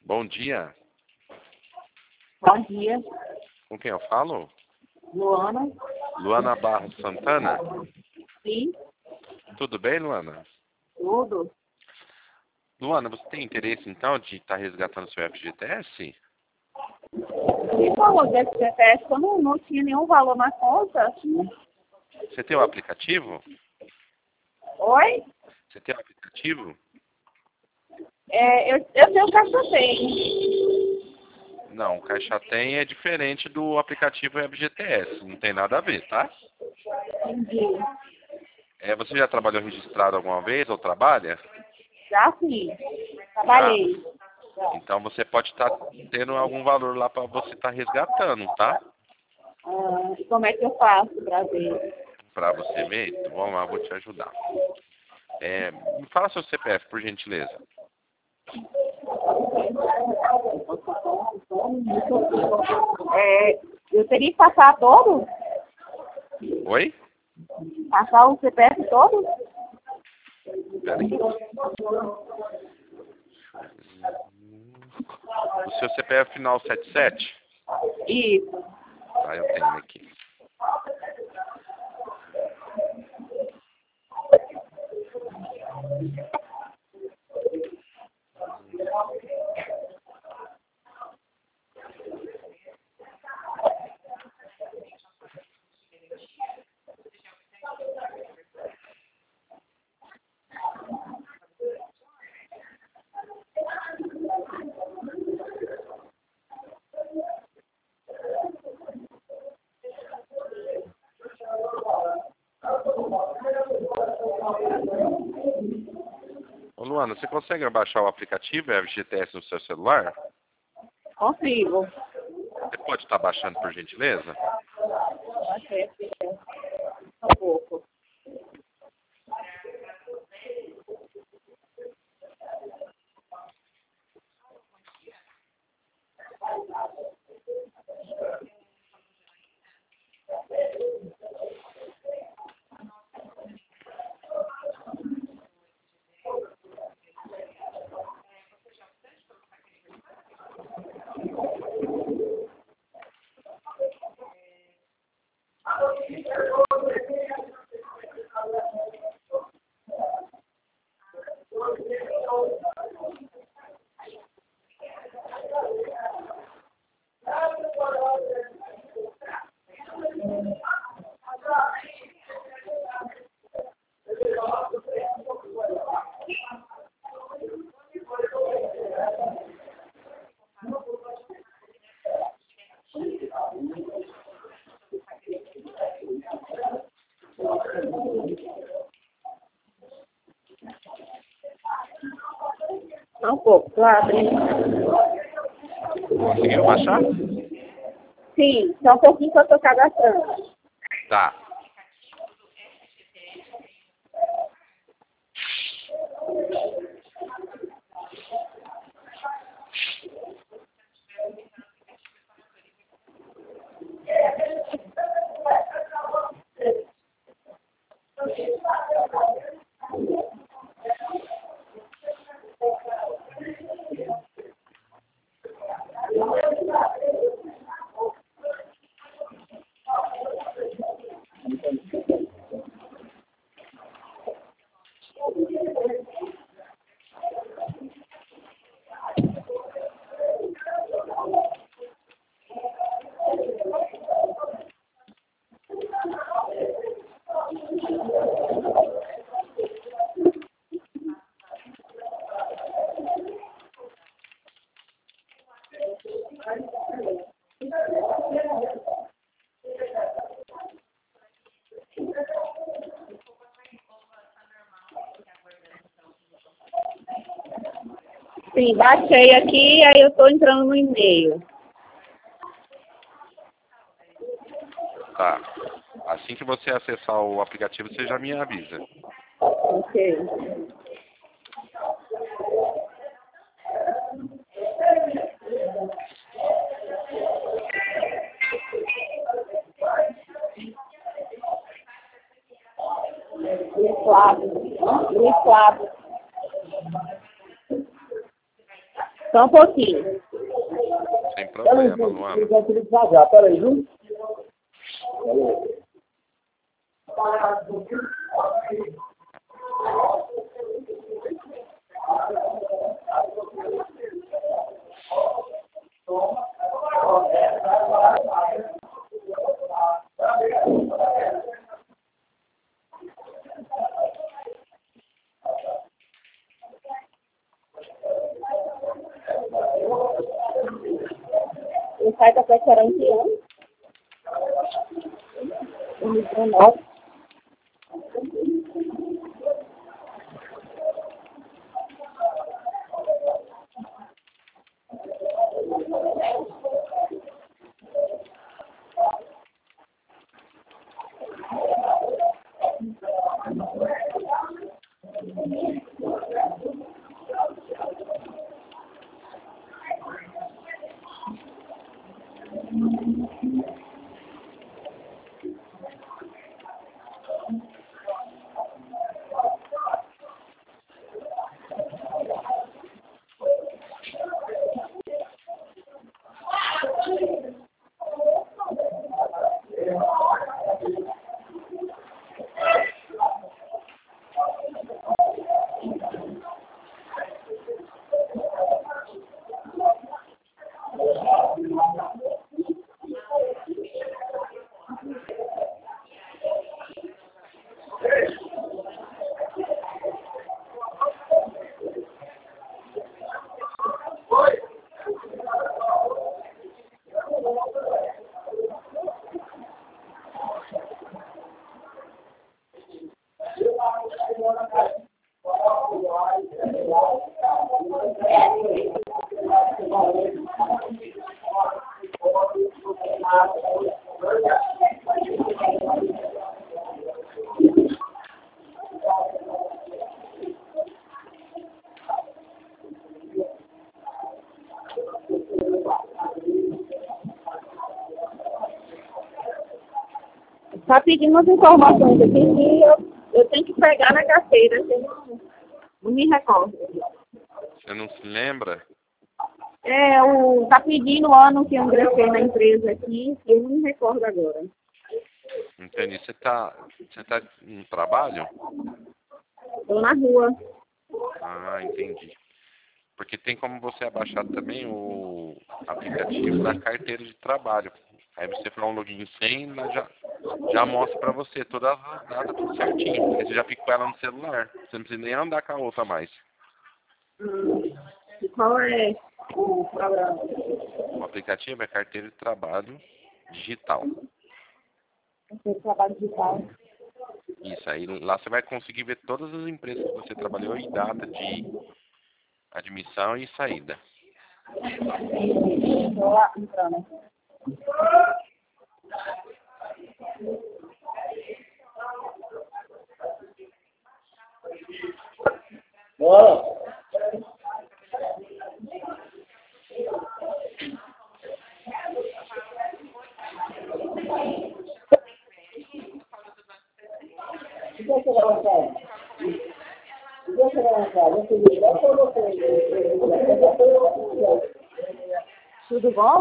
Bom dia. Bom dia, Com quem eu falo? Luana. Luana Barros Santana? Sim, Tudo bem, Luana? tudo. Luana, você tem interesse então de estar resgatando seu FGTS? Quem falou desse CPF que eu não tinha nenhum valor na conta? Você tem o aplicativo? Oi? Você tem o aplicativo? Eu tenho Caixa Tem. Não, o Caixa Tem é diferente do aplicativo FGTS. Não tem nada a ver, tá? Entendi. Você já trabalhou registrado alguma vez ou trabalha? Já sim, Já? trabalhei. Então você pode estar tendo algum valor lá para você estar resgatando, tá? E como é que eu faço para ver? Para você ver? Então vamos lá, eu vou te ajudar. Me fala seu CPF, por gentileza. Eu teria que passar todo? Oi? Passar o CPF todo? Peraí. O seu CPF final 77? Isso. Tá, eu tenho aqui. Ô Luana, você consegue baixar o aplicativo FGTS no seu celular? Consigo. Você pode estar baixando, por gentileza? Achei aqui um pouco. Só um pouco, tô abrindo. Conseguiu baixar? Sim, só um pouquinho que eu tô cadastrando. Tá. Sim, baixei aqui, aí eu tô entrando no e-mail. Tá. Assim que você acessar o aplicativo, você já me avisa. Ok. Luiz Flávio. Só um pouquinho. Sem problema, Luana. Peraí, viu? O site está procurando que ano? 2019. Está pedindo umas informações aqui que eu tenho que pegar na carteira, que eu não me recordo. Você não se lembra? Tá pedindo o ano que eu ingressei na empresa aqui, que eu não me recordo agora. Entendi. Você tá no trabalho? Estou na rua. Ah, entendi. Porque tem como você abaixar também o aplicativo da carteira de trabalho. Aí você faz um login sem, já mostra pra você todas as datas, tudo certinho. Aí você já fica com ela no celular. Você não precisa nem andar com a outra mais. E qual é o programa? O aplicativo é carteira de trabalho digital. O trabalho digital. Isso, aí lá você vai conseguir ver todas as empresas que você trabalhou e data de admissão e saída. Estou lá entrando. Bora. Tudo bom?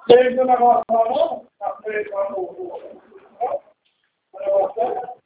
Tem o negócio lá, não? Tá feito lá no... O negócio é?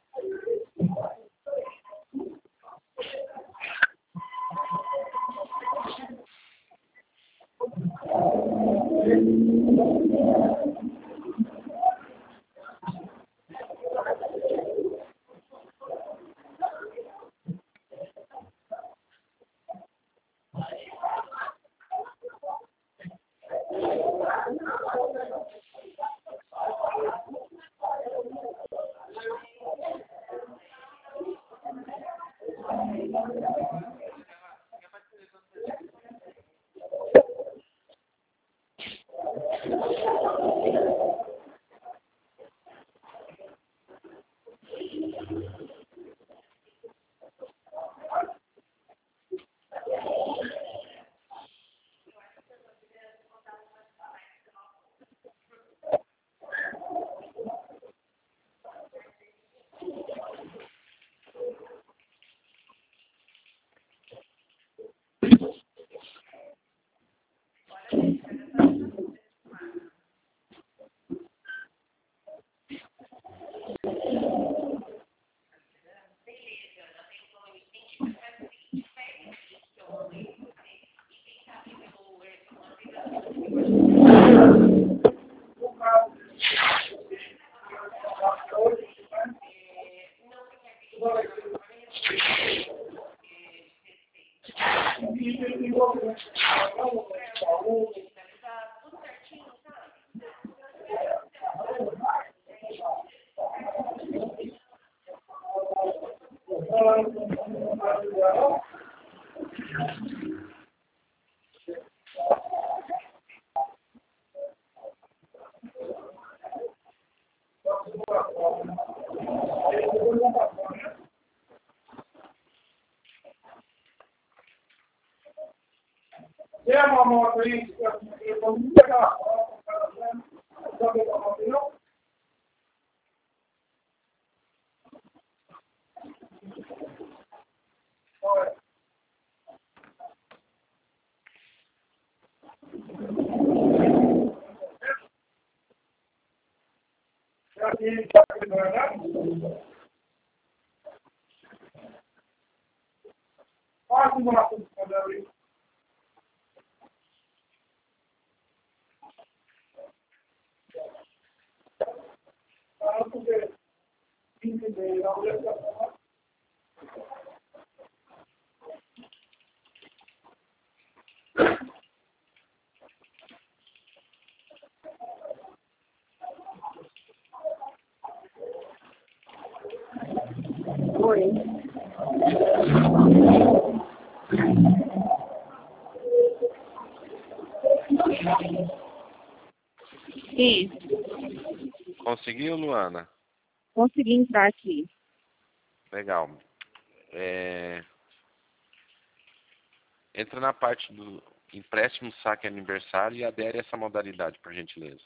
Tem uma moto aí que eu vou me pegar a foto, já viu a moto, não? Olha. Já que ele está preparado? Faz uma foto quando abrir. Oi. Sim, Conseguiu, Luana? consegui entrar aqui. Legal. Entra na parte do empréstimo, saque aniversário e adere a essa modalidade, por gentileza.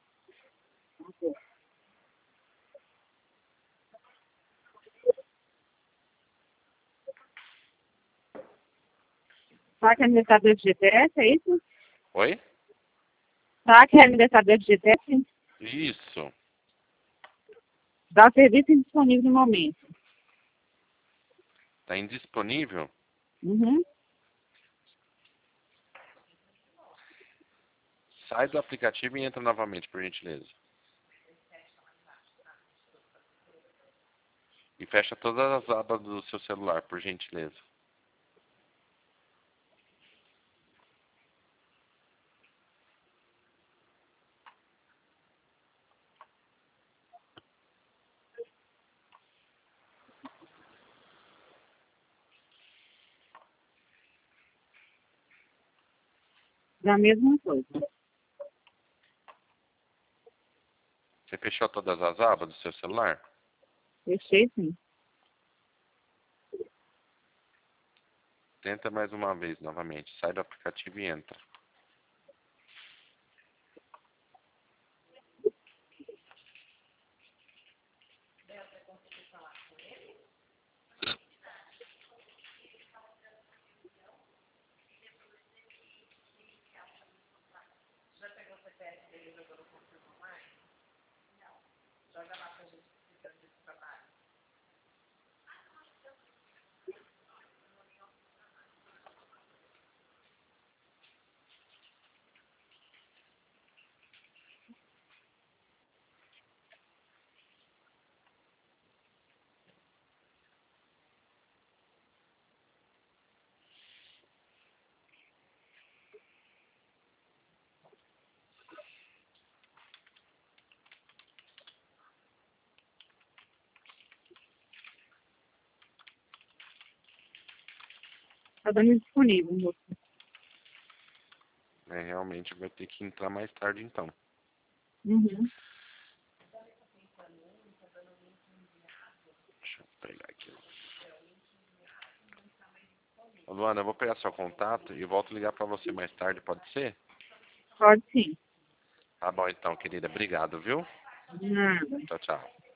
Saque aniversário de GTS, é isso? Oi? Saque aniversário de GTS? Isso. Dá serviço indisponível no momento. Está indisponível? Uhum. Sai do aplicativo e entra novamente, por gentileza. E fecha todas as abas do seu celular, por gentileza. Da mesma coisa. Você fechou todas as abas do seu celular? Fechei sim. Tenta mais uma vez novamente. Sai do aplicativo e entra. Tá dando disponível, moço. Realmente vai ter que entrar mais tarde então. Uhum. Deixa eu pegar aqui. Ô, Luana, eu vou pegar seu contato e volto a ligar pra você mais tarde, pode ser? Pode sim. Tá bom então, querida. Obrigado, viu? Nada. Tchau, tchau.